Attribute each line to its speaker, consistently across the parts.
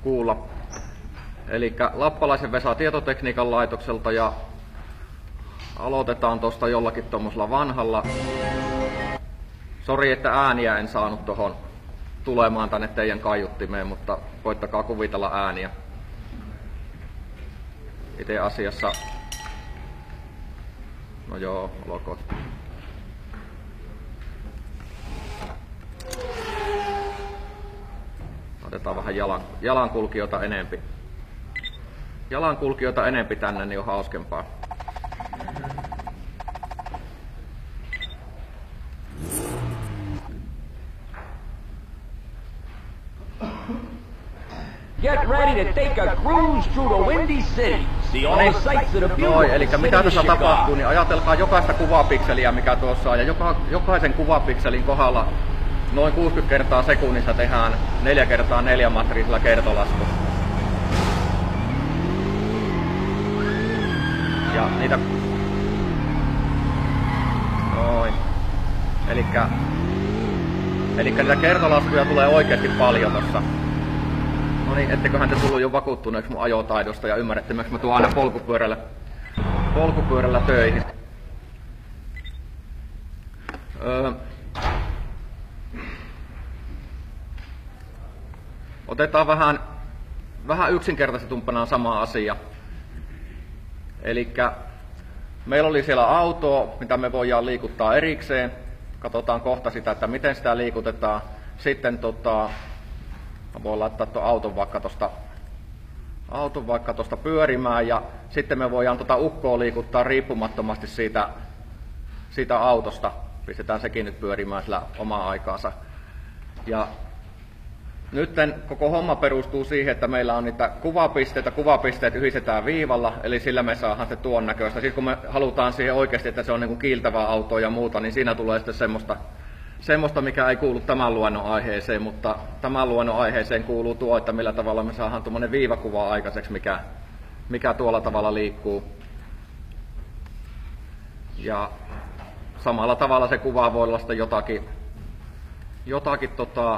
Speaker 1: kuulla. Eli Lappalaisen Vesa tietotekniikan laitokselta ja aloitetaan tuosta jollakin tuommoisella vanhalla. Sori, että ääniä en saanut tuohon tulemaan tänne teidän kaiuttimeen, mutta koittakaa kuvitella ääniä. Itse asiassa, no joo, olkoon. Otetaan vähän jalankulkijoita enempi. Jalankulkijoita enempi tänne, niin on hauskempaa.
Speaker 2: Get ready to take a cruise through the Windy City. See all the sights of the beautiful
Speaker 1: eli
Speaker 2: city
Speaker 1: mitä
Speaker 2: of
Speaker 1: tässä
Speaker 2: Chicago.
Speaker 1: tapahtuu, niin ajatelkaa jokaista kuvapikseliä, mikä tuossa on, ja jokaisen kuvapikselin kohdalla noin 60 kertaa sekunnissa tehdään 4x4 matriisilla kertolasku. Ja niitä... Noin. Elikkä niitä kertolaskuja tulee oikeasti paljon tossa. No niin, etteköhän te tullut jo vakuuttuneeksi mun ajotaidosta ja ymmärrätte, miksi mä tuon aina polkupyörällä töihin. Otetaan vähän yksinkertaisetumpana sama asia. Elikkä meillä oli siellä auto, mitä me voidaan liikuttaa erikseen. Katsotaan kohta sitä, että miten sitä liikutetaan. Sitten mä voin laittaa tuon auton vaikka tosta pyörimään ja sitten me voidaan ukkoa liikuttaa riippumattomasti siitä autosta. Pistetään sekin nyt pyörimään sillä omaa aikaansa. Ja nyt koko homma perustuu siihen, että meillä on niitä kuvapisteet yhdistetään viivalla, eli sillä me saadaan se tuon näköistä. Sitten kun me halutaan siihen oikeasti, että se on niin kuin kiiltävää autoa ja muuta, niin siinä tulee sitten semmoista, mikä ei kuulu tämän luennon aiheeseen, mutta tämän luennon aiheeseen kuuluu tuo, että millä tavalla me saadaan tuommoinen viivakuva aikaiseksi, mikä tuolla tavalla liikkuu. Ja samalla tavalla se kuva voi olla sitten jotakin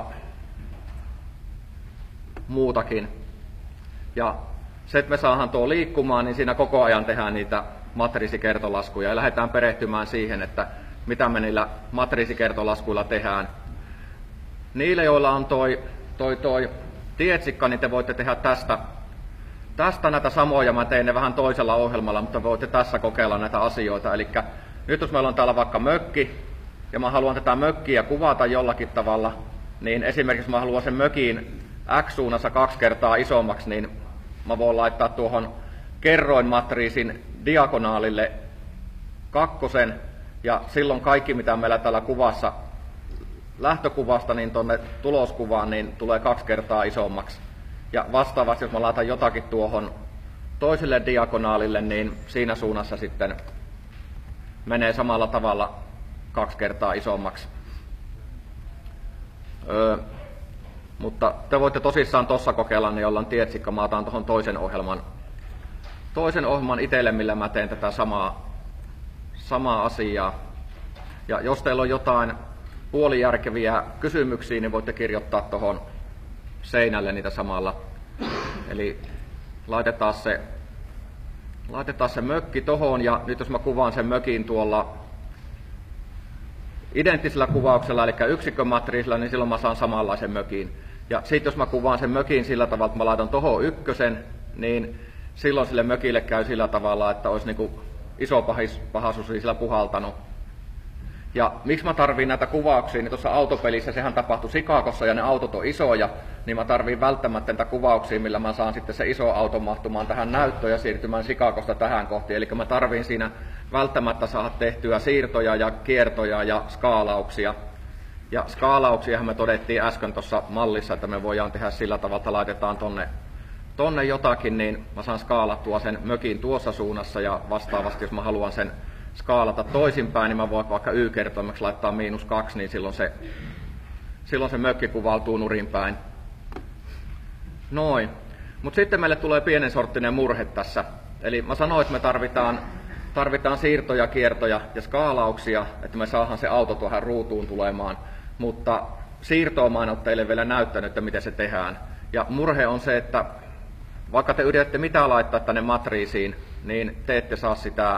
Speaker 1: muutakin. Ja se, että me saadaan tuo liikkumaan, niin siinä koko ajan tehdään niitä matriisikertolaskuja ja lähdetään perehtymään siihen, että mitä me niillä matriisikertolaskuilla tehdään. Niille, joilla on toi tietsikka, niin te voitte tehdä tästä näitä samoja. Mä tein ne vähän toisella ohjelmalla, mutta voitte tässä kokeilla näitä asioita. Eli nyt jos meillä on täällä vaikka mökki, ja mä haluan tätä mökkiä kuvata jollakin tavalla, niin esimerkiksi mä haluan sen mökin X-suunnassa 2 kertaa isommaksi, niin mä voin laittaa tuohon kerroinmatriisin diagonaalille 2, ja silloin kaikki, mitä meillä täällä kuvassa lähtökuvasta niin tuonne tuloskuvaan, niin tulee 2 kertaa isommaksi. Ja vastaavasti, jos mä laitan jotakin tuohon toiselle diagonaalille, niin siinä suunnassa sitten menee samalla tavalla 2 kertaa isommaksi. Mutta te voitte tosissaan tuossa kokeilla, niin jolla on tietsikka. Mä otan tuohon toisen ohjelman itselle, millä mä teen tätä samaa asiaa. Ja jos teillä on jotain puolijärkeviä kysymyksiä, niin voitte kirjoittaa tuohon seinälle niitä samalla. Eli laitetaan se mökki tohon, ja nyt jos mä kuvaan sen mökin tuolla identtisellä kuvauksella, eli yksikkömatriisilla, niin silloin mä saan samanlaisen mökin. Ja sitten jos mä kuvaan sen mökin sillä tavalla, että mä laitan tohon 1, niin silloin sille mökille käy sillä tavalla, että olisi niin kuin iso pahaisuus sillä puhaltanut. Ja miksi mä tarviin näitä kuvauksia, niin tuossa autopelissä sehän tapahtui Chicagossa ja ne autot on isoja, niin mä tarviin välttämättä näitä kuvauksia, millä mä saan sitten se iso auto mahtumaan tähän näyttöön ja siirtymään Chicagosta tähän kohtiin. Eli mä tarviin siinä välttämättä saada tehtyä siirtoja ja kiertoja ja skaalauksia. Ja skaalauksiahan me todettiin äsken tuossa mallissa, että me voidaan tehdä sillä tavalla, että laitetaan tonne jotakin, niin mä saan skaalattua sen mökin tuossa suunnassa ja vastaavasti, jos mä haluan sen skaalata toisinpäin, niin mä voin vaikka y-kertoimeksi laittaa -2, niin silloin se mökki kuvautuu nurinpäin. Noin. Mutta sitten meille tulee pienen sorttinen murhe tässä. Eli mä sanoin, että me tarvitaan siirtoja, kiertoja ja skaalauksia, että me saadaan se auto tuohon ruutuun tulemaan. Mutta siirtoa mä en ole teille vielä näyttänyt, että miten se tehdään. Ja murhe on se, että vaikka te yritätte mitä laittaa tänne matriisiin, niin te ette saa sitä,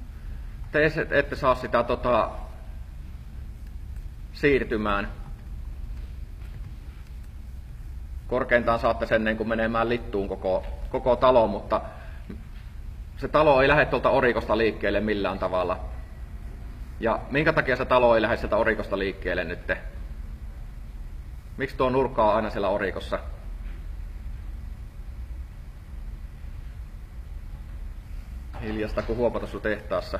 Speaker 1: siirtymään. Korkeintaan saatte sen niin kuin menemään littuun koko talo, mutta se talo ei lähde tuolta orikosta liikkeelle millään tavalla. Ja minkä takia se talo ei lähde sieltä orikosta liikkeelle nyt? Miksi tuo nurkka on aina siellä orikossa? Hiljasta kuin huopatussu tehtaassa.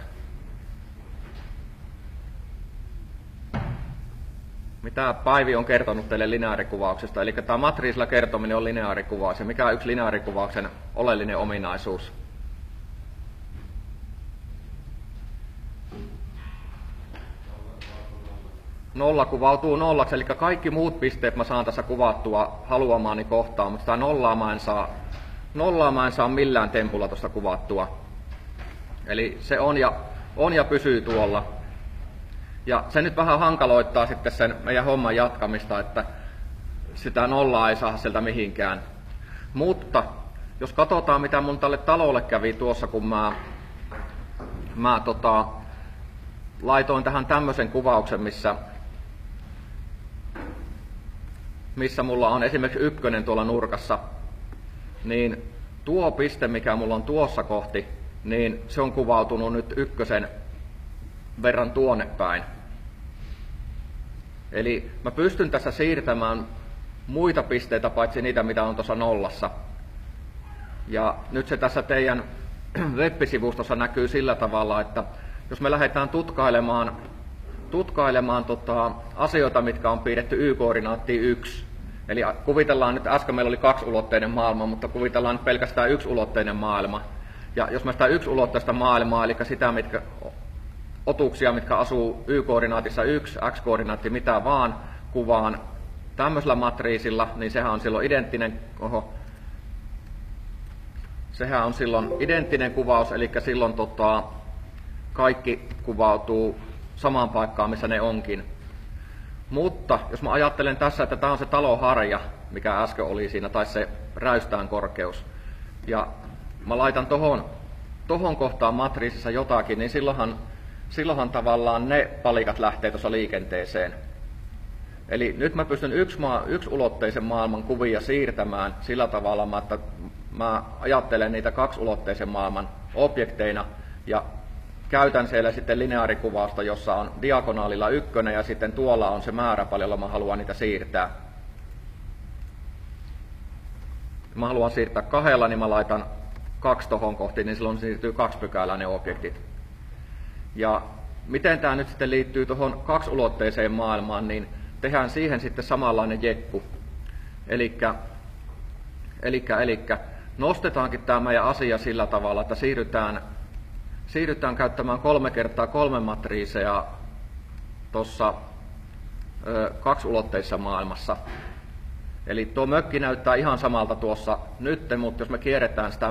Speaker 1: Mitä Päivi on kertonut teille lineaarikuvauksesta? Eli tämä matriisilla kertominen on lineaarikuvaus. Ja mikä on yksi lineaarikuvauksen oleellinen ominaisuus? Nolla kuvautuu nollaksi, eli kaikki muut pisteet mä saan tässä kuvattua haluamaani kohtaan, mutta sitä nollaa mä en saa millään tempulla tuosta kuvattua. Eli se on ja pysyy tuolla. Ja se nyt vähän hankaloittaa sitten sen meidän homman jatkamista, että sitä nollaa ei saa sieltä mihinkään. Mutta jos katsotaan, mitä mun tälle talolle kävi tuossa, kun mä laitoin tähän tämmöisen kuvauksen, missä mulla on esimerkiksi 1 tuolla nurkassa, niin tuo piste, mikä mulla on tuossa kohti, niin se on kuvautunut nyt 1 verran tuonne päin. Eli mä pystyn tässä siirtämään muita pisteitä paitsi niitä, mitä on tuossa nollassa. Ja nyt se tässä teidän web-sivustossa näkyy sillä tavalla, että jos me lähdetään tutkailemaan asioita, mitkä on piirretty y-koordinaattiin 1, eli kuvitellaan nyt, äsken meillä oli 2-ulotteinen maailma, mutta kuvitellaan nyt pelkästään 1-ulotteinen maailma. Ja jos mä sitä 1-ulotteista maailmaa, eli sitä otuksia, mitkä asuu y-koordinaatissa 1, x-koordinaatti, mitä vaan, kuvaan tämmöisellä matriisilla, niin sehän on silloin identtinen kuvaus, eli silloin kaikki kuvautuu samaan paikkaan, missä ne onkin. Mutta jos mä ajattelen tässä, että tämä on se taloharja, mikä äsken oli siinä, tai se räystään korkeus, ja mä laitan tohon kohtaan matriisissa jotakin, niin silloinhan tavallaan ne palikat lähtee tuossa liikenteeseen. Eli nyt mä pystyn yksiulotteisen maailman kuvia siirtämään sillä tavalla, että mä ajattelen niitä 2-ulotteisen maailman objekteina ja käytän siellä sitten lineaarikuvausta, jossa on diagonaalilla 1 ja sitten tuolla on se määrä, paljolla mä haluan niitä siirtää. Mä haluan siirtää 2, niin mä laitan 2 tohon kohti, niin silloin siirtyy 2-pykäläinen ne objektit. Ja miten tämä nyt sitten liittyy tuohon 2-ulotteiseen maailmaan, niin tehdään siihen sitten samanlainen jekku. Elikkä nostetaankin tämä meidän asia sillä tavalla, että siirrytään käyttämään 3x3 matriiseja tuossa 2-ulotteisessa maailmassa. Eli tuo mökki näyttää ihan samalta tuossa nyt, mutta jos me kierretään sitä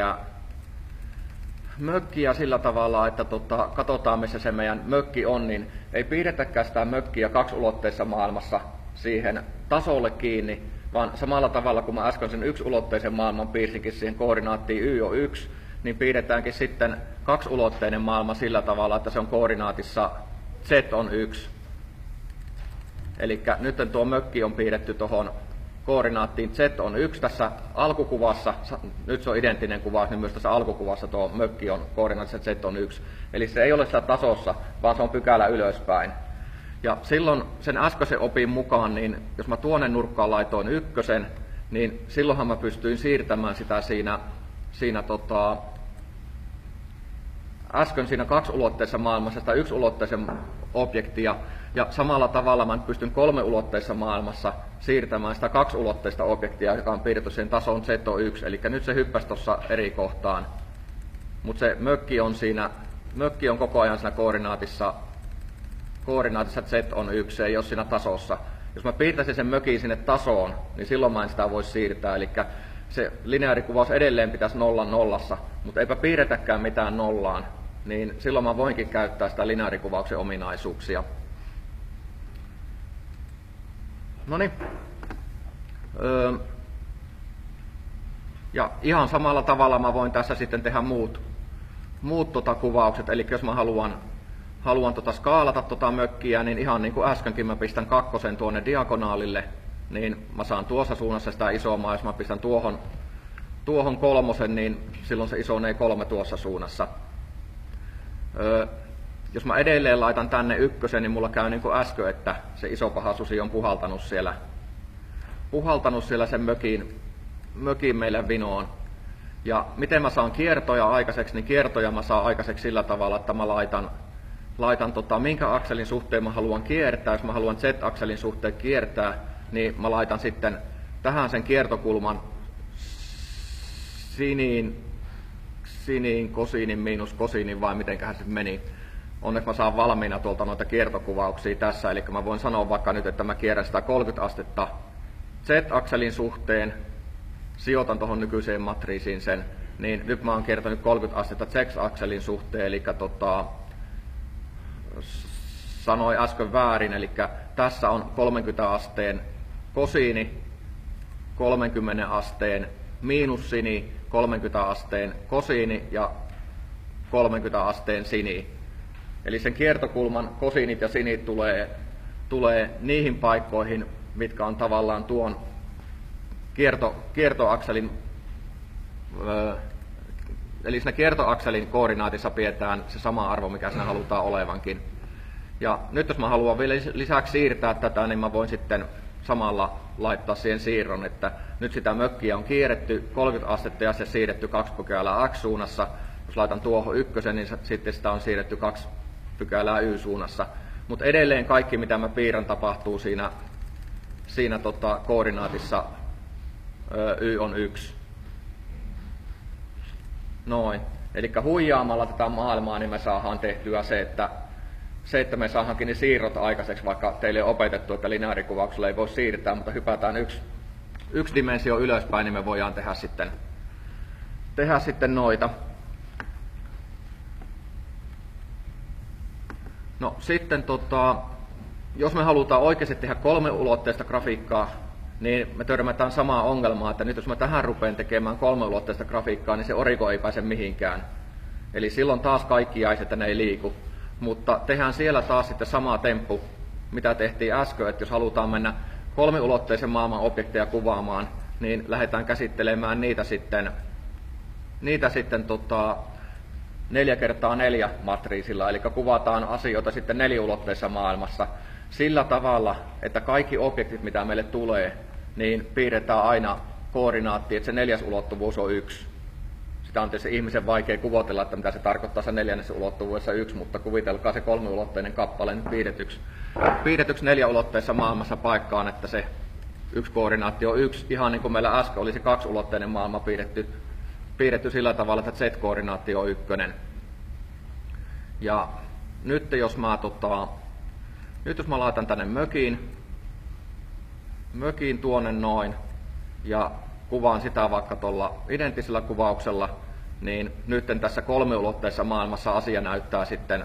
Speaker 1: mökkiä sillä tavalla, että katsotaan missä se meidän mökki on, niin ei piirretäkään sitä mökkiä 2-ulotteisessa maailmassa siihen tasolle kiinni, vaan samalla tavalla kuin mä äsken sen 1-ulotteisen maailman piirsinkin siihen koordinaattiin y on 1, niin piirretäänkin sitten 2-ulotteinen maailma sillä tavalla, että se on koordinaatissa z on 1. Eli nyt tuo mökki on piirretty tuohon koordinaattiin z on 1 tässä alkukuvassa, nyt se on identtinen kuvaus, niin myös tässä alkukuvassa tuo mökki on koordinaatissa z on 1. Eli se ei ole siellä tasossa, vaan se on pykälä ylöspäin. Ja silloin sen äskeisen opin mukaan, niin jos mä tuonne nurkkaan laitoin 1, niin silloinhan mä pystyin siirtämään sitä äsken siinä 2-ulotteisessa maailmassa sitä 1-ulotteisen objektia, ja samalla tavalla mä pystyn 3-ulotteisessa maailmassa siirtämään sitä 2-ulotteista objektia, joka on piirretty sen tason Z1, eli nyt se hyppäsi tuossa eri kohtaan, mutta se mökki on koko ajan siinä koordinaatissa Z on 1, se ei ole siinä tasossa. Jos mä piirtäisin sen mökin sinne tasoon, niin silloin mä en sitä voisi siirtää, eli se lineaarikuvaus edelleen pitäisi nollassa, mutta eipä piirretäkään mitään nollaan, niin silloin mä voinkin käyttää sitä lineaarikuvauksen ominaisuuksia. Noniin. Ja ihan samalla tavalla mä voin tässä sitten tehdä muut kuvaukset, eli jos mä haluan skaalata mökkiä, niin ihan niin kuin äskenkin mä pistän 2 tuonne diagonaalille, niin mä saan tuossa suunnassa sitä isomaa, jos mä pistän tuohon 3, niin silloin se isonee 3 tuossa suunnassa. Jos mä edelleen laitan tänne 1, niin mulla käy niin kuin äsken, että se iso paha susi on puhaltanut siellä sen mökin meille vinoon. Ja miten mä saan kiertoja aikaiseksi, niin kiertoja mä saan aikaiseksi sillä tavalla, että mä laitan minkä akselin suhteen mä haluan kiertää. Jos mä haluan Z-akselin suhteen kiertää, niin mä laitan sitten tähän sen kiertokulman siniin, kosiinin, miinus kosiinin, vai mitenköhän se meni. Onneksi mä saan valmiina tuolta noita kiertokuvauksia tässä, eli mä voin sanoa vaikka nyt, että mä kierrän sitä 30 astetta Z-akselin suhteen, sijoitan tuohon nykyiseen matriisiin sen, niin nyt mä oon kiertänyt 30 astetta Z-akselin suhteen, eli sanoin äsken väärin, eli tässä on 30 asteen kosiini, 30 asteen miinussini, 30 asteen kosiini ja 30 asteen sini. Eli sen kiertokulman kosiinit ja sinit tulee niihin paikkoihin, mitkä on tavallaan tuon kiertoakselin, eli siinä kiertoakselin koordinaatissa pidetään se sama arvo, mikä siinä halutaan olevankin. Ja nyt jos mä haluan vielä lisäksi siirtää tätä, niin mä voin sitten samalla laittaa siihen siirron, että nyt sitä mökkiä on kierretty 30 astetta ja se siirretty 2 pykälää X-suunnassa. Jos laitan tuohon 1, niin sitten sitä on siirretty 2 pykälää Y-suunnassa. Mutta edelleen kaikki, mitä mä piirrän, tapahtuu siinä koordinaatissa Y on 1. Noin. Eli huijaamalla tätä maailmaa, niin me saadaan tehtyä se, että me saadaankin ne siirrot aikaiseksi, vaikka teille on opetettu, että lineaarikuvauksella ei voi siirtää, mutta hypätään yksi dimensio ylöspäin, niin me voidaan tehdä sitten noita. No sitten jos me halutaan oikeasti tehdä 3-ulotteista grafiikkaa, niin me törmätään samaa ongelmaa, että nyt jos mä tähän rupean tekemään 3-ulotteista grafiikkaa, niin se oriko ei pääse mihinkään. Eli silloin taas kaikki jäisi, että ne ei liiku. Mutta tehdään siellä taas sitten sama temppu, mitä tehtiin äsken, että jos halutaan mennä 3-ulotteisen maailman objekteja kuvaamaan, niin lähdetään käsittelemään niitä sitten 4x4 matriisilla, eli kuvataan asioita sitten 4-ulotteisessa maailmassa sillä tavalla, että kaikki objektit, mitä meille tulee, niin piirretään aina koordinaatti, että se 4. ulottuvuus on 1. Sitä on tietysti ihmisen vaikea kuvitella, että mitä se tarkoittaa se 4. ulottuvuudessa 1, mutta kuvitelkaa se 3-ulotteinen kappale nyt piirretyksi 4-ulotteisessa maailmassa paikkaan, että se 1 koordinaatti on 1, ihan niin kuin meillä äsken oli se 2-ulotteinen maailma piirretty sillä tavalla, että Z-koordinaatti on 1. Ja nyt jos mä laitan tänne mökiin tuonne noin ja kuvaan sitä vaikka tuolla identtisellä kuvauksella, niin nyt tässä 3-ulotteisessa maailmassa asia näyttää sitten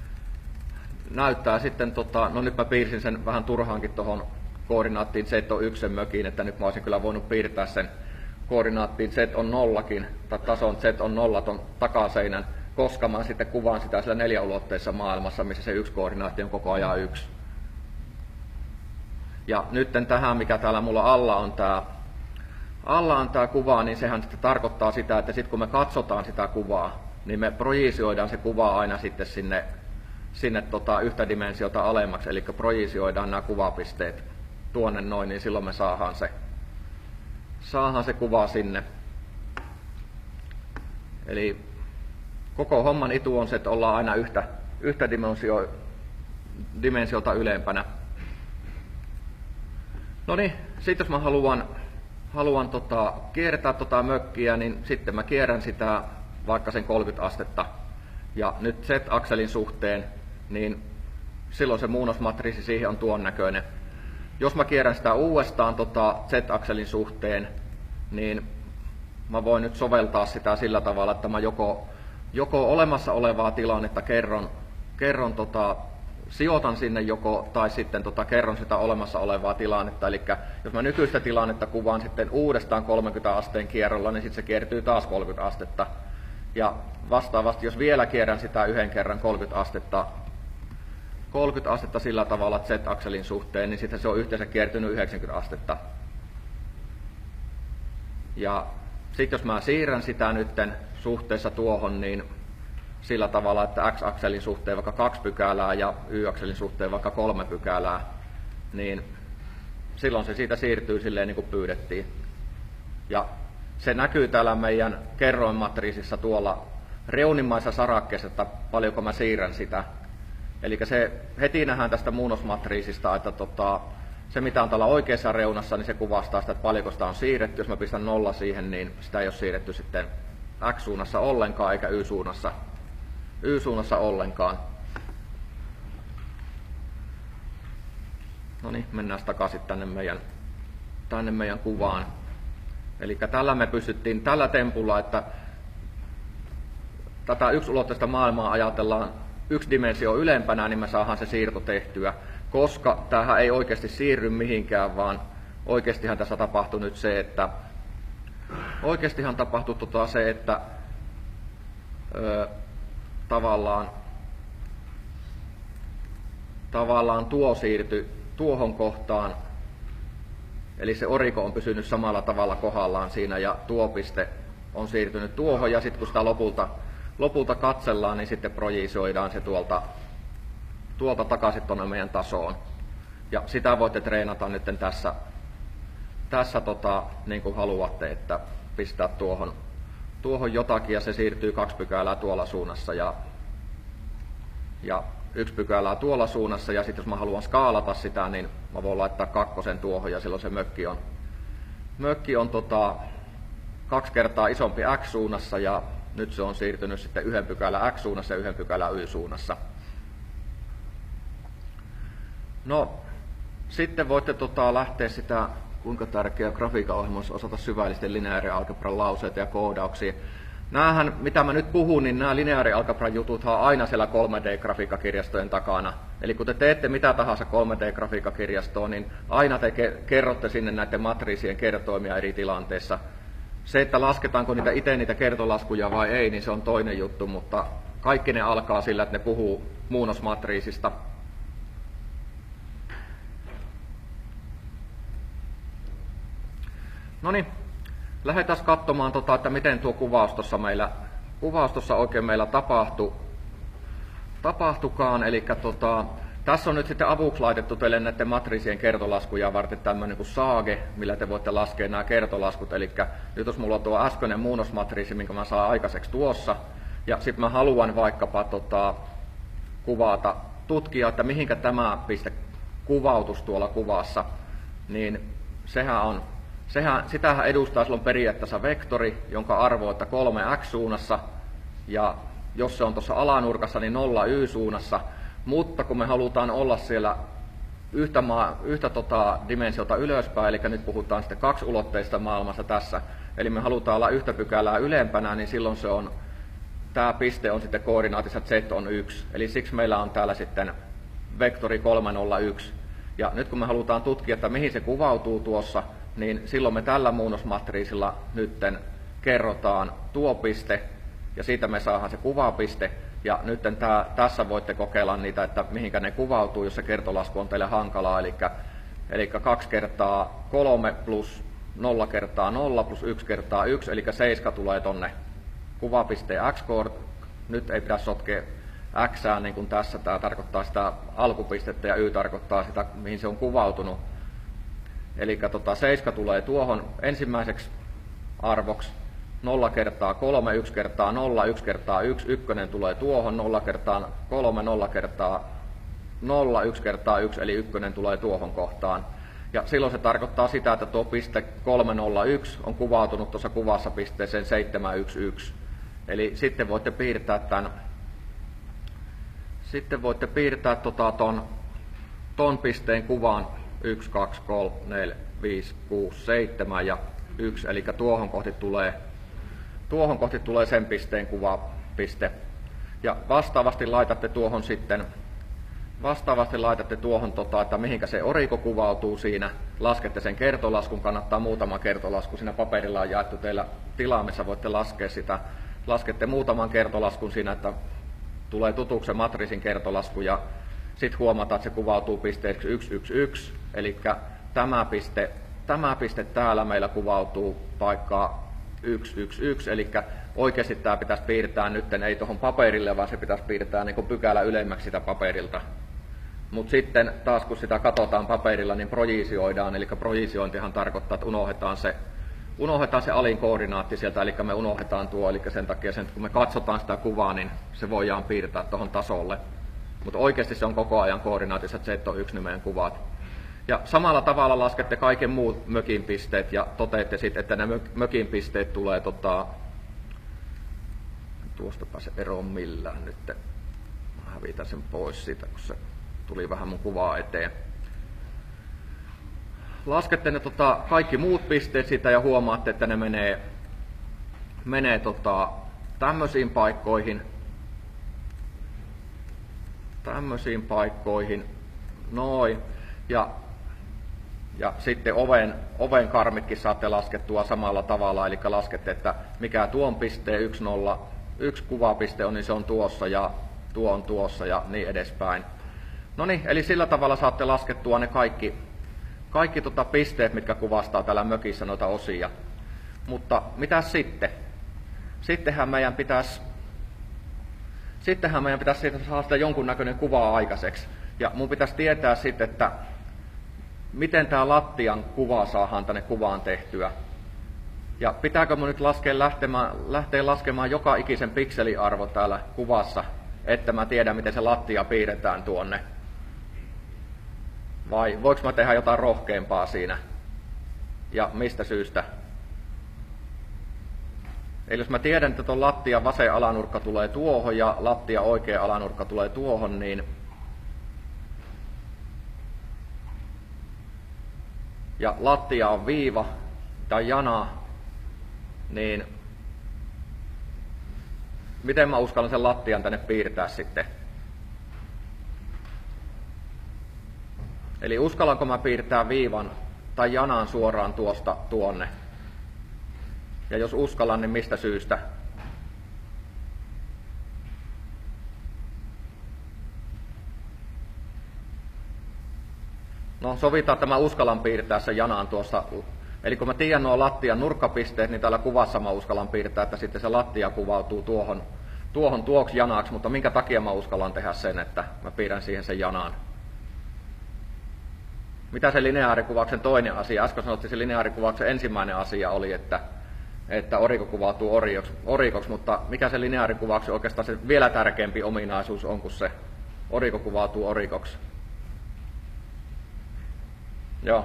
Speaker 1: no nyt mä piirsin sen vähän turhaankin tuohon koordinaattiin Z on 1 mökiin, että nyt mä olisin kyllä voinut piirtää sen koordinaattiin Z on 0, tai tason Z on 0 ton takaseinän, koska mä sitten kuvaan sitä sillä 4-ulotteisessa maailmassa, missä se 1 koordinaatti on koko ajan 1. Ja nyt tähän, mikä täällä mulla alla on tää kuva, niin sehän sitten tarkoittaa sitä, että sitten kun me katsotaan sitä kuvaa, niin me projisioidaan se kuva aina sitten sinne yhtä dimensiota alemmaksi, eli projisioidaan nämä kuvapisteet tuonne noin, niin silloin me saadaan se kuva sinne. Eli koko homman itu on se, että ollaan aina yhtä dimensiota ylempänä. No niin, sitten jos mä haluan kiertää mökkiä, niin sitten mä kierrän sitä vaikka sen 30 astetta. Ja nyt Z-akselin suhteen, niin silloin se muunnosmatriisi siihen on tuon näköinen. Jos mä kierrän sitä uudestaan Z-akselin suhteen, niin mä voin nyt soveltaa sitä sillä tavalla, että mä joko olemassa olevaa tilannetta kerron sijoitan sinne joko, tai sitten kerron sitä olemassa olevaa tilannetta. Eli jos mä nykyistä tilannetta kuvaan sitten uudestaan 30 asteen kierrolla, niin sitten se kiertyy taas 30 astetta. Ja vastaavasti, jos vielä kierrän sitä yhden kerran 30 astetta sillä tavalla Z-akselin suhteen, niin sitten se on yhteensä kiertynyt 90 astetta. Ja sitten jos mä siirrän sitä nytten suhteessa tuohon, niin sillä tavalla, että X-akselin suhteen vaikka 2 pykälää ja Y-akselin suhteen vaikka 3 pykälää, niin silloin se siitä siirtyy silleen niin kuin pyydettiin. Ja se näkyy täällä meidän kerroinmatriisissa tuolla reunimmaisessa sarakkeessa, että paljonko mä siirrän sitä. Eli se heti nähdään tästä muunnosmatriisista, että se mitä on täällä oikeassa reunassa, niin se kuvastaa sitä, että paljonko sitä on siirretty. Jos mä pistän 0 siihen, niin sitä ei ole siirretty sitten X-suunnassa ollenkaan eikä Y-suunnassa ollenkaan. No niin, mennään takaisin tänne meidän kuvaan. Eli tällä me pystyttiin tällä tempulla, että tätä yksiulotteista maailmaa ajatellaan yksi dimensio ylempänä, niin me saadaan se siirto tehtyä, koska tämähän ei oikeasti siirry mihinkään, vaan oikeastihan tässä tapahtui nyt se, että tavallaan tuo siirtyi tuohon kohtaan, eli se oriko on pysynyt samalla tavalla kohdallaan siinä ja tuo piste on siirtynyt tuohon ja sitten kun sitä lopulta katsellaan, niin sitten projisoidaan se tuolta takaisin tuonne meidän tasoon. Ja sitä voitte treenata nyt tässä niin kuin haluatte, että pistää tuohon jotakin ja se siirtyy 2 pykälää tuolla suunnassa ja 1 pykälää tuolla suunnassa, ja sitten jos mä haluan skaalata sitä, niin mä voin laittaa 2 tuohon ja silloin se mökki on 2 kertaa isompi X-suunnassa ja nyt se on siirtynyt sitten 1 pykälä X-suunnassa ja 1 pykälä Y-suunnassa. No, sitten voitte lähteä sitä, kuinka tärkeä grafiikan ohjelmassa osata syvällisten lineaarialgebran lauseita ja koodauksia. Nämähän, mitä mä nyt puhun, niin nämä lineaarialgebran jututhan on aina siellä 3D-grafiikkakirjastojen takana. Eli kun te teette mitä tahansa 3D-grafiikkakirjastoon, niin aina te kerrotte sinne näiden matriisien kertoimia eri tilanteissa. Se, että lasketaanko niitä kertolaskuja vai ei, niin se on toinen juttu, mutta kaikki ne alkaa sillä, että ne puhuu muunnosmatriisista. No niin, lähdetään katsomaan, että miten tuo kuvaus tuossa oikein meillä tapahtukaan. Eli tässä on nyt sitten avuksi laitettu teille näiden matriisien kertolaskuja varten tämmöinen kuin Sage, millä te voitte laskea nämä kertolaskut. Eli nyt jos mulla on tuo äskeinen muunnosmatriisi, minkä mä saan aikaiseksi tuossa, ja sitten mä haluan vaikkapa tutkia, että mihinkä tämä piste kuvautus tuolla kuvassa, niin sitähän edustaa silloin periaatteessa vektori, jonka arvo on 3 X-suunnassa, ja jos se on tuossa alanurkassa, niin 0 Y-suunnassa, mutta kun me halutaan olla siellä yhtä dimensiota ylöspäin, eli nyt puhutaan sitten 2-ulotteista maailmassa tässä, eli me halutaan olla 1 pykälää ylempänä, niin silloin tämä piste on sitten koordinaatissa Z on 1, eli siksi meillä on täällä sitten vektori 301, ja nyt kun me halutaan tutkia, että mihin se kuvautuu tuossa, niin silloin me tällä muunnosmatriisilla nytten kerrotaan tuo piste, ja siitä me saadaan se kuvapiste, ja nytten tässä voitte kokeilla niitä, että mihinkä ne kuvautuu, jos se kertolasku on teille hankalaa, eli 2 kertaa 3 plus 0 kertaa 0 plus 1 kertaa 1, eli 7 tulee tonne kuvapisteen X-koord. Nyt ei pidä sotkea X:ää niin kuin tässä, tämä tarkoittaa sitä alkupistettä ja Y tarkoittaa sitä, mihin se on kuvautunut. Eli 7 tulee tuohon ensimmäiseksi arvoksi, 0 kertaa 3, 1 kertaa 0, 1 kertaa 1, 1 tulee tuohon, 0 kertaa 3, 0 kertaa 0, 1 kertaa 1, eli 1 tulee tuohon kohtaan. Ja silloin se tarkoittaa sitä, että tuo piste 301 on kuvautunut tuossa kuvassa pisteeseen 711. Eli sitten voitte piirtää ton pisteen kuvaan 1, 2, 3, 4, 5, 6, 7 ja 1, eli tuohon kohti tulee sen pisteen kuvapiste. Ja vastaavasti laitatte tuohon sitten vastaavasti laitatte tuohon, että mihinkä se oriko kuvautuu siinä, laskette sen kertolaskun, kannattaa muutama kertolasku, siinä paperilla on jaettu teillä tilaa, missä voitte laskea sitä. Laskette muutaman kertolaskun siinä, että tulee tutuksi se matriisin kertolasku ja sitten huomataan, että se kuvautuu pisteeksi 111, eli tämä piste täällä meillä kuvautuu paikkaa 111, eli oikeasti tämä pitäisi piirtää nyt ei tuohon paperille, vaan se pitäisi piirtää niin kuin pykälä ylemmäksi sitä paperilta. Mutta sitten taas kun sitä katsotaan paperilla, niin projisioidaan, eli projisiointihan tarkoittaa, että unohdetaan se alin koordinaatti sieltä, eli me unohdetaan tuo, eli sen takia kun me katsotaan sitä kuvaa, niin se voidaan piirtää tuohon tasolle. Mutta oikeasti se on koko ajan koordinaatissa Z1-nimeen kuvat. Ja samalla tavalla laskette kaiken muut mökin pisteet ja toteatte sitten, että ne mökin pisteet tulee tuostapa se eroon millään nyt. Mä hävitän sen pois siitä, kun se tuli vähän mun kuvaa eteen. Laskette ne kaikki muut pisteet siitä ja huomaatte, että ne menee tämmöisiin paikkoihin, noin, ja sitten oven karmitkin saatte laskettua samalla tavalla, eli laskette, että mikä tuon pisteen 101 kuvapiste on, niin se on tuossa ja tuo on tuossa ja niin edespäin. No niin, eli sillä tavalla saatte laskettua ne kaikki pisteet, mitkä kuvastaa täällä mökissä noita osia. Mutta mitä sitten? Sittenhän meidän pitäisi siitä saada jonkunnäköinen kuva aikaiseksi. Ja mun pitäisi tietää sitten, että miten tämä lattian kuva saadaan tänne kuvaan tehtyä. Ja pitääkö mun nyt lähteä laskemaan joka ikisen pikseliarvo täällä kuvassa, että mä tiedän, miten se lattia piirretään tuonne. Vai voiko mä tehdä jotain rohkeampaa siinä? Ja mistä syystä? Eli jos mä tiedän, että tuon lattian vasen alanurkka tulee tuohon ja lattian oikea alanurkka tulee tuohon, niin ja lattia on viiva tai jana, niin miten mä uskallan sen lattian tänne piirtää sitten? Eli uskallanko mä piirtää viivan tai janan suoraan tuosta tuonne? Ja jos uskallan, niin mistä syystä? No sovitaan, että mä uskallan piirtää sen janan tuossa. Eli kun mä tiedän nuo lattian nurkkapisteet, niin täällä kuvassa mä uskallan piirtää, että sitten se lattia kuvautuu tuoksi janaksi, mutta minkä takia mä uskallan tehdä sen, että mä piirrän siihen sen janaan? Mitä se lineaarikuvauksen toinen asia? Äsken sanottiin, se lineaarikuvauksen ensimmäinen asia oli, että oriko kuvautuu orikoksi, mutta mikä se lineaarikuvauksen oikeastaan se vielä tärkeämpi ominaisuus on, kun se oriko kuvautuu orikoksi? Joo.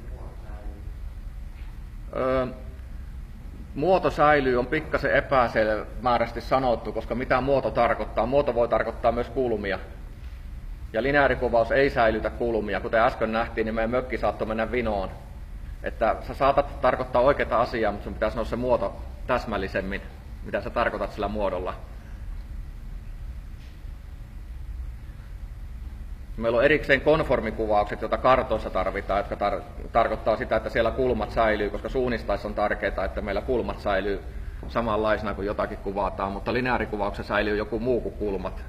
Speaker 1: Muoto säilyy on pikkasen epäselväästi sanottu, koska mitä muoto tarkoittaa? Muoto voi tarkoittaa myös kulmia. Ja lineaarikuvaus ei säilytä kulmia. Kuten äsken nähtiin, niin meidän mökki saattoi mennä vinoon. Että sä saatat tarkoittaa oikeaa asiaa, mutta sun pitäisi sanoa se muoto täsmällisemmin, mitä sä tarkoitat sillä muodolla. Meillä on erikseen konformikuvaukset, joita kartoissa tarvitaan, jotka tarkoittaa sitä, että siellä kulmat säilyy, koska suunnistaessa on tärkeää, että meillä kulmat säilyy samanlaisena kuin jotakin kuvataan, mutta lineaarikuvauksessa säilyy joku muu kuin kulmat.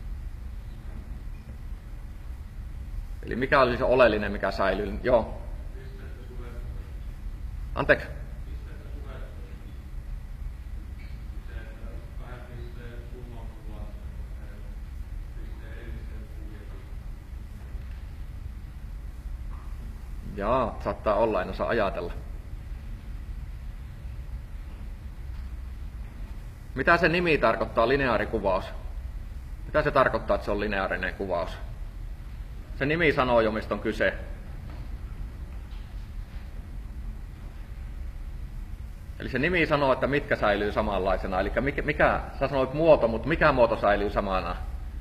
Speaker 1: Eli mikä oli se oleellinen, mikä säilyy? Joo. Anteeksi. Jaa, saattaa olla, en osaa ajatella. Mitä se nimi tarkoittaa, lineaarikuvaus? Mitä se tarkoittaa, että se on lineaarinen kuvaus? Se nimi sanoo jo, mistä on kyse. Eli se nimi sanoo, että mitkä säilyy samanlaisena. Eli sä sanoit muoto, mutta mikä muoto säilyy samana?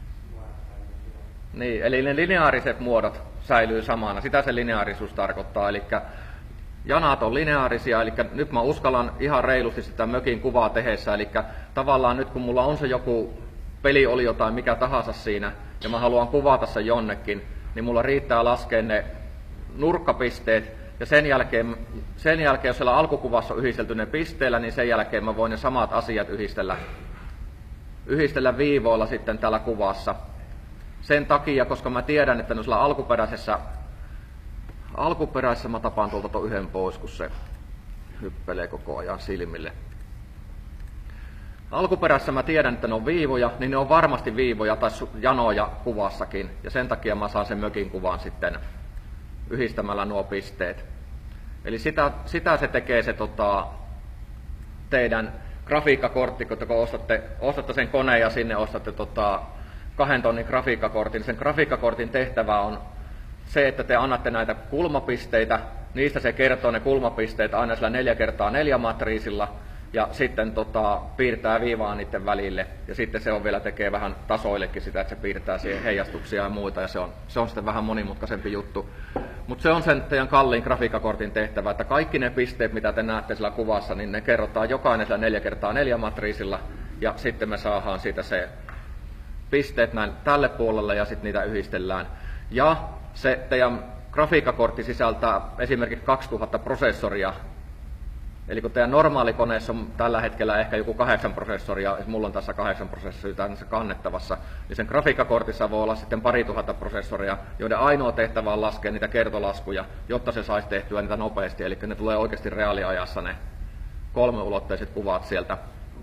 Speaker 1: Niin, eli ne lineaariset muodot säilyy samana. Sitä se lineaarisuus tarkoittaa. Eli janat on lineaarisia, eli nyt mä uskallan ihan reilusti sitä mökin kuvaa tehdessä. Eli tavallaan nyt kun mulla on se joku peliolio tai mikä tahansa siinä, ja mä haluan kuvata sen jonnekin, niin mulla riittää laskea ne nurkkapisteet, ja sen jälkeen jos siellä alkukuvassa on yhdistelty ne pisteellä, niin sen jälkeen mä voin ne samat asiat yhdistellä viivoilla sitten täällä kuvassa. Sen takia, koska mä tiedän, että no alkuperäisessä mä tapaan tuolta tuon yhden pois, kun se hyppelee koko ajan silmille. Alkuperäisessä mä tiedän, että ne on viivoja, niin ne on varmasti viivoja tai janoja kuvassakin, ja sen takia mä saan sen mökin kuvan sitten yhdistämällä nuo pisteet. Eli sitä se tekee se teidän grafiikkakortti, kun ostatte sen koneen ja sinne ostatte 2 tonnin grafiikkakortin. Sen grafiikkakortin tehtävä on se, että te annatte näitä kulmapisteitä, niistä se kertoo ne kulmapisteet aina sillä 4x4 matriisilla, ja sitten piirtää viivaa niiden välille, ja sitten se on vielä tekee vähän tasoillekin sitä, että se piirtää siihen heijastuksia ja muita, ja se on sitten vähän monimutkaisempi juttu. Mutta se on sen teidän kalliin grafiikkakortin tehtävä, että kaikki ne pisteet, mitä te näette sillä kuvassa, niin ne kerrotaan jokainen sillä 4x4 matriisilla, ja sitten me saadaan siitä se pisteet näin tälle puolelle, ja sitten niitä yhdistellään. Ja se teidän grafiikkakortti sisältää esimerkiksi 2000 prosessoria. Eli kun teidän normaalikoneessa on tällä hetkellä ehkä joku 8 prosessoria, mulla on tässä 8 prosessoria tässä kannettavassa, niin sen grafiikkakortissa voi olla sitten 2000 prosessoria, joiden ainoa tehtävä on laskea niitä kertolaskuja, jotta se saisi tehtyä niitä nopeasti. Eli ne tulee oikeasti reaaliajassa ne 3-ulotteiset kuvat sieltä.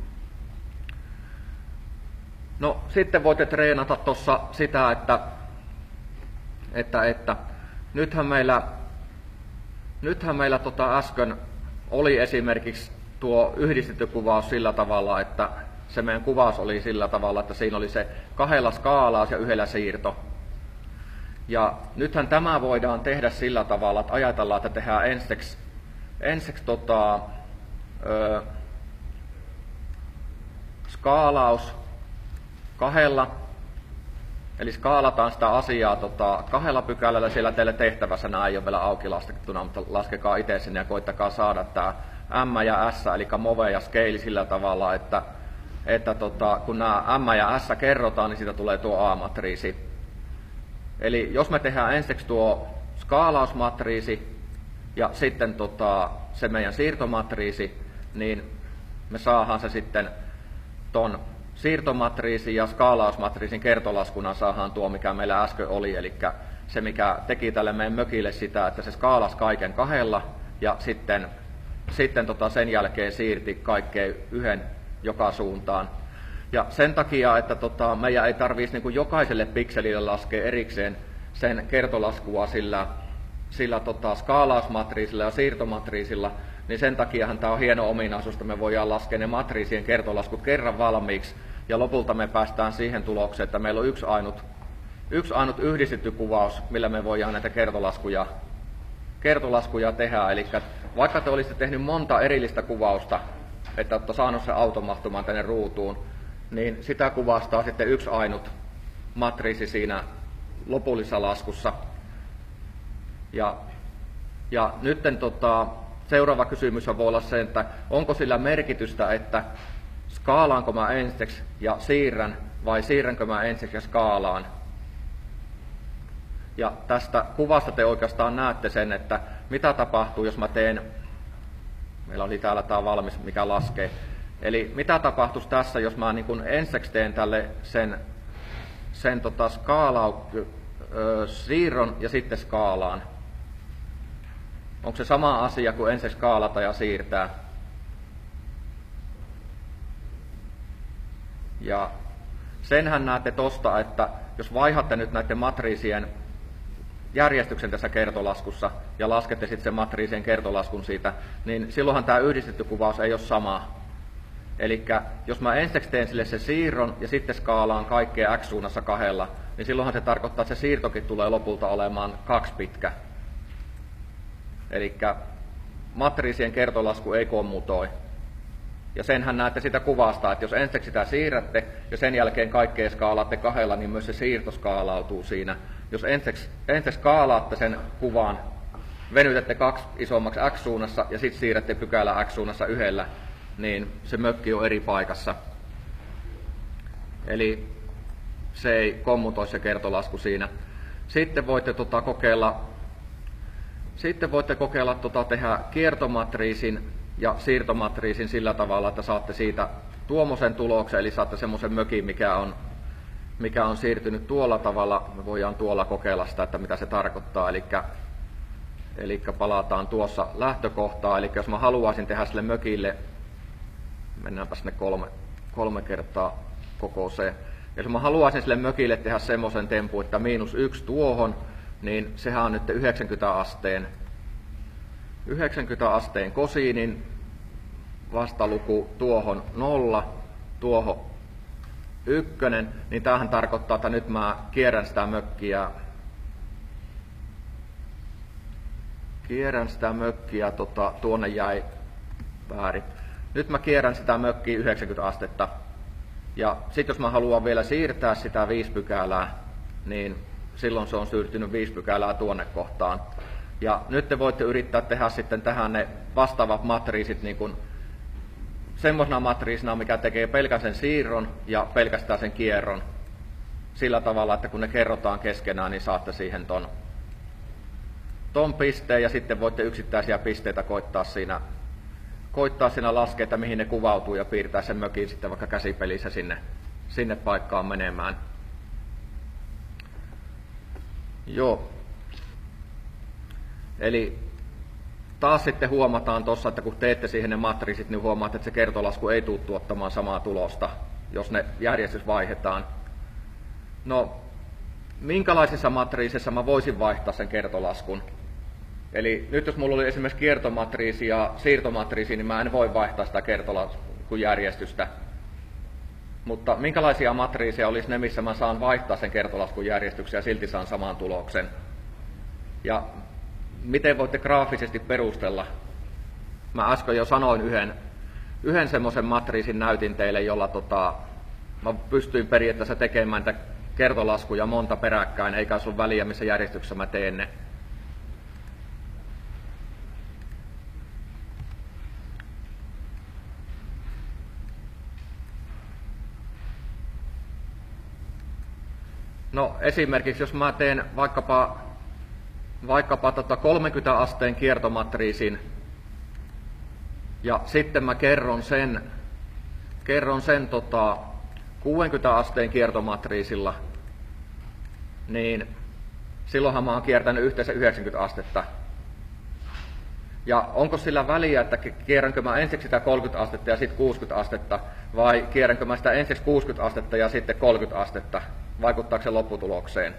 Speaker 1: No sitten voitte treenata tuossa sitä, että nythän meillä äsken oli esimerkiksi tuo yhdistetty kuvaus sillä tavalla, että se meidän kuvaus oli sillä tavalla, että siinä oli se 2 skaalaus ja 1 siirto. Ja nythän tämä voidaan tehdä sillä tavalla, että ajatellaan, että tehdään ensiksi skaalaus 2, eli skaalataan sitä asiaa 2 pykälällä, siellä teille tehtävässä nämä ei ole vielä auki laskettuna, mutta laskekaa itse sinne ja koittakaa saada tämä M ja S, eli move ja scale sillä tavalla, että kun nämä M ja S kerrotaan, niin siitä tulee tuo A-matriisi. Eli jos me tehdään ensiksi tuo skaalausmatriisi ja sitten se meidän siirtomatriisi, niin me saadaan se sitten ton siirtomatriisin ja skaalausmatriisin kertolaskuna saadaan tuo, mikä meillä äsken oli, eli se, mikä teki tälle meidän mökille sitä, että se skaalasi kaiken 2 ja sitten sen jälkeen siirti kaikkeen 1 joka suuntaan. Ja sen takia, että meidän ei tarvitsisi niin kuin jokaiselle pikselille laskea erikseen sen kertolaskua sillä skaalausmatriisilla ja siirtomatriisilla, niin sen takiahan tämä on hieno ominaisuus, että me voidaan laskea ne matriisien kertolaskut kerran valmiiksi, ja lopulta me päästään siihen tulokseen, että meillä on yksi ainut yhdistetty kuvaus, millä me voidaan näitä kertolaskuja tehdä. Eli vaikka te olisitte tehnyt monta erillistä kuvausta, että olette saanut sen auton mahtumaan tänne ruutuun, niin sitä kuvastaa sitten yksi ainut matriisi siinä lopullisessa laskussa. Ja nyt seuraava kysymys voi olla se, että onko sillä merkitystä, että skaalaanko mä ensiksi ja siirrän, vai siirränkö mä ensiksi ja skaalaan. Ja tästä kuvasta te oikeastaan näette sen, että mitä tapahtuu, jos mä teen, meillä oli täällä tämä valmis, mikä laskee. Eli mitä tapahtuisi tässä, jos mä niin kun ensiksi teen tälle sen siirron ja sitten skaalaan. Onko se sama asia kuin ensin skaalata ja siirtää? Ja senhän näette tosta, että jos vaihatte nyt näiden matriisien järjestyksen tässä kertolaskussa ja laskette sitten sen matriisien kertolaskun siitä, niin silloinhan tämä yhdistetty kuvaus ei ole sama. Eli jos mä ensiksi teen sille se siirron ja sitten skaalaan kaikkea x-suunnassa 2, niin silloinhan se tarkoittaa, että se siirtokin tulee lopulta olemaan 2 pitkä. Eli matriisien kertolasku ei kommutoi. Ja senhän näette sitä kuvasta, että jos ensiksi sitä siirrätte ja sen jälkeen kaikkea skaalaatte 2, niin myös se siirto skaalautuu siinä. Jos ensiksi skaalaatte sen kuvan, venytätte 2 isommaksi x-suunnassa ja sitten siirrätte pykälä x-suunnassa 1, niin se mökki on eri paikassa. Eli se ei kommutoi se kertolasku siinä. Sitten voitte kokeilla tehdä kiertomatriisin ja siirtomatriisin sillä tavalla, että saatte siitä tuommoisen tuloksen, eli saatte semmoisen mökin, mikä on siirtynyt tuolla tavalla. Me voidaan tuolla kokeilla sitä, että mitä se tarkoittaa. Eli palataan tuossa lähtökohtaan. Eli jos mä haluaisin tehdä sille mökille, mennäänpä sinne kolme kertaa kokoiseen. Jos mä haluaisin sille mökille tehdä semmoisen tempun, että -1 tuohon, niin sehän on nyt 90 asteen kosiinin vastaluku tuohon 0, tuohon 1, niin tämähän tarkoittaa, että nyt mä kierrän sitä mökkiä, tuonne jäi väärin. Nyt mä kierrän sitä mökkiä 90 astetta. Ja sitten jos mä haluan vielä siirtää sitä 5 pykälää, niin silloin se on siirtynyt 5 pykälää tuonne kohtaan. Ja nyt te voitte yrittää tehdä sitten tähän ne vastaavat matriisit niin kuin semmoisena matriisina, mikä tekee pelkän sen siirron ja pelkästään sen kierron. Sillä tavalla, että kun ne kerrotaan keskenään, niin saatte siihen ton pisteen ja sitten voitte yksittäisiä pisteitä koittaa siinä laskea, että mihin ne kuvautuu ja piirtää sen mökin sitten vaikka käsipelissä sinne paikkaan menemään. Joo. Eli taas sitten huomataan tuossa, että kun teette siihen ne matriisit, niin huomaatte, että se kertolasku ei tule tuottamaan samaa tulosta, jos ne järjestys vaihdetaan. No, minkälaisissa matriisissa mä voisin vaihtaa sen kertolaskun? Eli nyt jos mulla oli esimerkiksi kiertomatriisi ja siirtomatriisi, niin mä en voi vaihtaa sitä kertolaskun järjestystä. Mutta minkälaisia matriiseja olisi ne, missä mä saan vaihtaa sen kertolaskun järjestyksen ja silti saan saman tuloksen? Ja miten voitte graafisesti perustella? Mä äsken jo sanoin yhden semmoisen matriisin näytin teille, jolla mä pystyin periaatteessa tekemään niitä kertolaskuja monta peräkkäin, eikä ollut väliä, missä järjestyksessä mä teen ne. No esimerkiksi jos mä teen vaikkapa 30 asteen kiertomatriisin ja sitten mä kerron sen 60 asteen kiertomatriisilla, niin silloinhan mä oon kiertänyt yhteensä 90 astetta. Ja onko sillä väliä, että kierränkö mä ensiksi sitä 30 astetta ja sitten 60 astetta, vai kierränkö mä sitä ensiksi 60 astetta ja sitten 30 astetta? Vaikuttaako se lopputulokseen?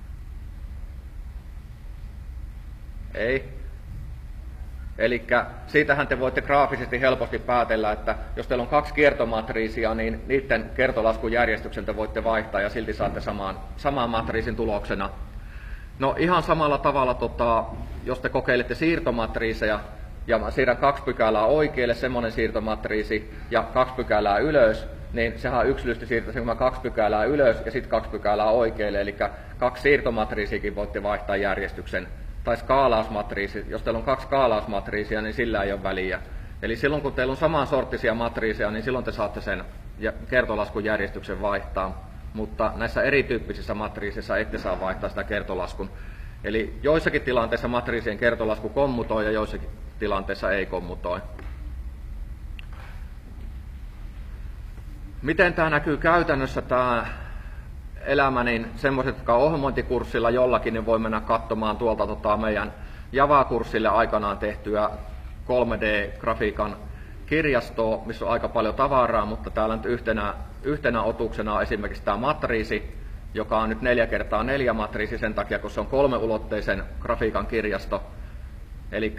Speaker 1: Ei. Elikkä siitähän te voitte graafisesti helposti päätellä, että jos teillä on 2 kiertomatriisia, niin niiden kertolaskun järjestyksen te voitte vaihtaa ja silti saatte saman matriisin tuloksena. No ihan samalla tavalla, jos te kokeilette siirtomatriiseja ja mä siirrän 2 pykälää oikealle, semmoinen siirtomatriisi, ja 2 pykälää ylös, niin sehän on yksilöllisesti siirtäisin, kun 2 pykälää ylös ja sitten 2 pykälää oikealle, eli 2 siirtomatriisiakin voitte vaihtaa järjestyksen. Tai skaalausmatriisi, jos teillä on 2 skaalausmatriisia, niin sillä ei ole väliä. Eli silloin kun teillä on samansorttisia matriiseja, niin silloin te saatte sen kertolaskun järjestyksen vaihtaa. Mutta näissä erityyppisissä matriiseissa ette saa vaihtaa sitä kertolaskun. Eli joissakin tilanteissa matriisien kertolasku kommutoi ja joissakin tilanteissa ei kommutoi. Miten tämä näkyy käytännössä tämä elämä, niin semmoiset, jotka on ohjelmointikurssilla jollakin, niin voi mennä katsomaan tuolta meidän Java-kurssille aikanaan tehtyä 3D-grafiikan kirjastoa, missä on aika paljon tavaraa, mutta täällä nyt yhtenä otuksena on esimerkiksi tämä matriisi, joka on nyt 4x4 matriisi sen takia, kun se on 3-ulotteisen grafiikan kirjasto. Eli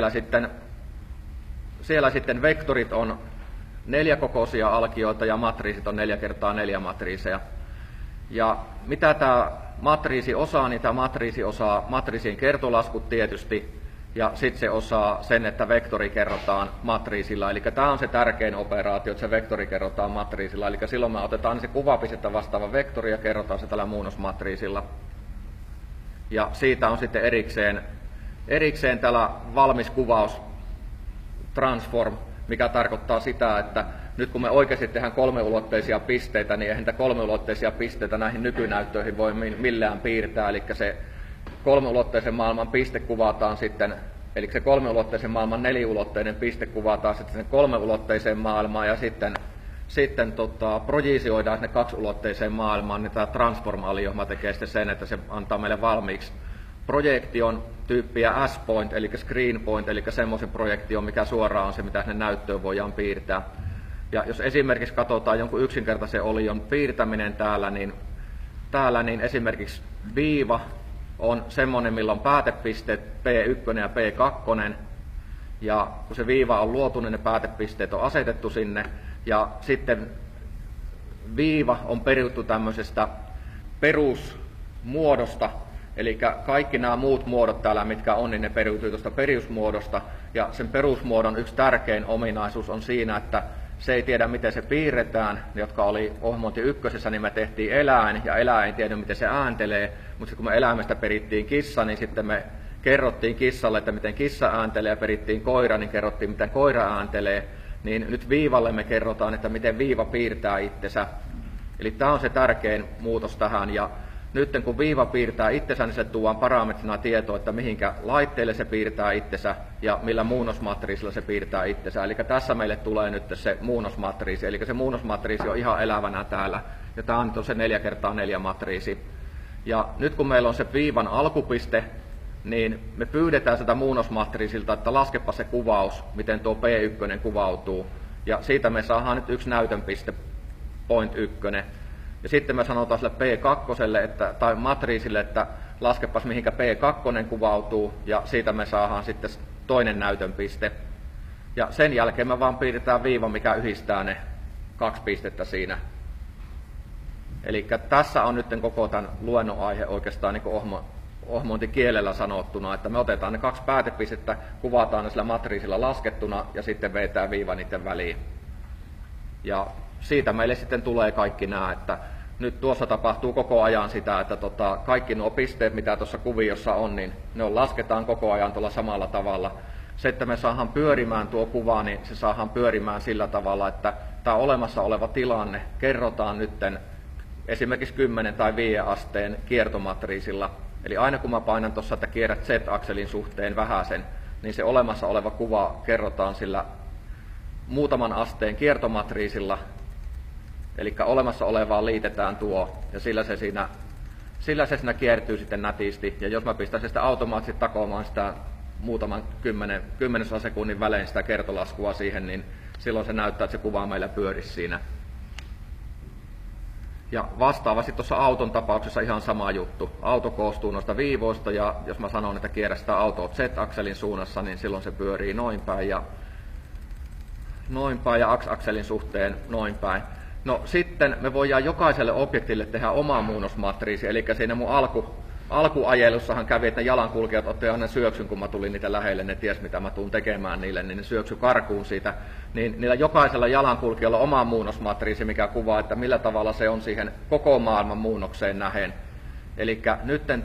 Speaker 1: siellä sitten vektorit on 4-kokoisia alkioita ja matriisit on 4x4 matriiseja. Ja mitä tämä matriisi osaa, niin tämä matriisi osaa matriisien kertolaskut tietysti, ja sitten se osaa sen, että vektori kerrotaan matriisilla. Eli tämä on se tärkein operaatio, että se vektori kerrotaan matriisilla. Eli silloin me otetaan se kuvapistettä vastaava vektori ja kerrotaan se tällä muunnosmatriisilla. Ja siitä on sitten erikseen tällä valmis kuvaus transform mikä tarkoittaa sitä, että nyt kun me oikeasti tehdään kolmeulotteisia pisteitä, niin eihän niitä kolmeulotteisia pisteitä näihin nykynäyttöihin voi millään piirtää, eli se kolmeulotteisen maailman piste kuvataan sitten, eli se kolmeulotteisen maailman neliulotteinen piste kuvataan sitten sen kolmeulotteiseen maailmaan, ja sitten projisioidaan sinne kaksiulotteiseen maailmaan, niin tämä transform-aliohma tekee sitten sen, että se antaa meille valmiiksi projektion tyyppiä S-point, eli screen point, eli semmoisen projektion, mikä suoraan on se, mitä sinne näyttöön voidaan piirtää. Ja jos esimerkiksi katsotaan jonkun yksinkertaisen olion piirtäminen täällä, niin esimerkiksi viiva on semmoinen, millä on päätepisteet P1 ja P2, ja kun se viiva on luotu, niin ne päätepisteet on asetettu sinne, ja sitten viiva on peruttu tämmöisestä perusmuodosta, eli kaikki nämä muut muodot täällä, mitkä on, niin ne periytyy tuosta perusmuodosta, ja sen perusmuodon yksi tärkein ominaisuus on siinä, että se ei tiedä, miten se piirretään, jotka oli ohjelmointi ykkösessä, niin me tehtiin eläin, ja eläin ei tiedä, miten se ääntelee, mutta kun me eläimestä perittiin kissa, niin sitten me kerrottiin kissalle, että miten kissa ääntelee, ja perittiin koira, niin kerrottiin, miten koira ääntelee, niin nyt viivalle me kerrotaan, että miten viiva piirtää itsensä. Eli tämä on se tärkein muutos tähän, ja nyt kun viiva piirtää itsensä, niin se tuodaan parametrina tietoa, että mihinkä laitteelle se piirtää itsensä ja millä muunnosmatriisilla se piirtää itsensä. Eli tässä meille tulee nyt se muunnosmatriisi, eli se muunnosmatriisi on ihan elävänä täällä, ja tämä on se 4x4 matriisi. Ja nyt kun meillä on se viivan alkupiste, niin me pyydetään sitä muunnosmatriisilta, että laskepa se kuvaus, miten tuo P1 kuvautuu, ja siitä me saadaan nyt yksi näytönpiste, point 1. Ja sitten me sanotaan sille P2 tai matriisille, että laskepas mihinkä P2 kuvautuu, ja siitä me saadaan sitten toinen näytönpiste. Ja sen jälkeen me vaan piirretään viiva, mikä yhdistää ne kaksi pistettä siinä. Eli tässä on nyt koko tämän luennon aihe oikeastaan niin ohmointikielellä sanottuna, että me otetaan ne kaksi päätepistettä, kuvataan ne sillä matriisilla laskettuna, ja sitten vetää viiva niiden väliin. Ja siitä meille sitten tulee kaikki nämä, että nyt tuossa tapahtuu koko ajan sitä, että kaikki nuo pisteet, mitä tuossa kuviossa on, niin ne lasketaan koko ajan tuolla samalla tavalla. Se, että me saadaan pyörimään tuo kuva, niin se saadaan pyörimään sillä tavalla, että tämä olemassa oleva tilanne kerrotaan nytten esimerkiksi 10 tai 5 asteen kiertomatriisilla. Eli aina kun mä painan tuossa, että kierrät Z-akselin suhteen vähäsen, niin se olemassa oleva kuva kerrotaan sillä muutaman asteen kiertomatriisilla. Eli olemassa olevaan liitetään tuo, ja sillä se siinä kiertyy sitten nätisti. Ja jos mä pistän sitä automaattisesti takomaan sitä muutaman kymmenesosasekunnin välein sitä kertolaskua siihen, niin silloin se näyttää, että se kuva meillä pyörisi siinä. Ja vastaavasti tuossa auton tapauksessa ihan sama juttu. Auto koostuu noista viivoista, ja jos mä sanon, että kierrä sitä autoa Z-akselin suunnassa, niin silloin se pyörii noin päin ja X-akselin suhteen noin päin. No sitten me voidaan jokaiselle objektille tehdä oma muunnosmatriisi, eli siinä mun alkuajelussahan kävi, että ne jalankulkijat otti aina syöksyn, kun mä tulin niitä lähelle, ne ties mitä mä tuun tekemään niille, niin ne syöksy karkuun siitä. Niin niillä jokaisella jalankulkijalla on oma muunnosmatriisi, mikä kuvaa, että millä tavalla se on siihen koko maailman muunnokseen nähen. Eli nytten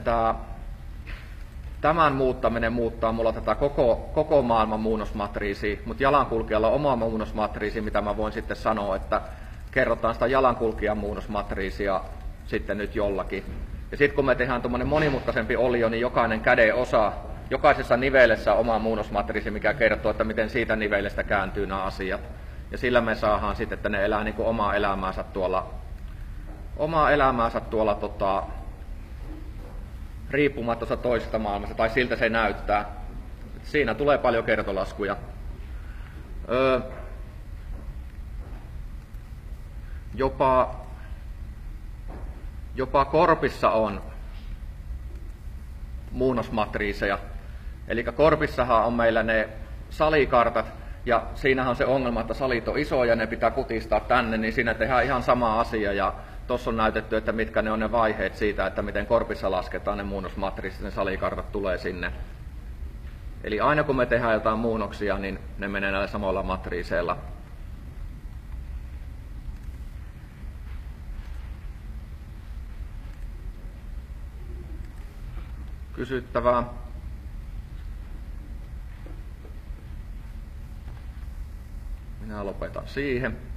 Speaker 1: tämän muuttaminen muuttaa mulla tätä koko maailman muunnosmatriisiä, mutta jalankulkijalla on oma muunnosmatriisi, mitä mä voin sitten sanoa, että kerrotaan sitä jalankulkijan muunnosmatriisia sitten nyt jollakin. Ja sitten kun me tehdään tuommoinen monimutkaisempi olio, niin jokainen käden osa, jokaisessa nivelessä on oma muunnosmatriisi, mikä kertoo, että miten siitä nivelestä kääntyy nämä asiat. Ja sillä me saadaan sitten, että ne elää niin kuin omaa elämäänsä tuolla riippumatta toisesta maailmasta, tai siltä se näyttää. Siinä tulee paljon kertolaskuja. Jopa korpissa on muunnosmatriiseja. Eli korpissahan on meillä ne salikartat, ja siinähän on se ongelma, että salit on isoja ja ne pitää kutistaa tänne, niin siinä tehdään ihan sama asia. Ja tuossa on näytetty, että mitkä ne on ne vaiheet siitä, että miten korpissa lasketaan ne muunnosmatriisit, ne salikartat tulee sinne. Eli aina kun me tehdään jotain muunnoksia, niin ne menee näillä samoilla matriiseilla. Kysyttävää. lopetan siihen.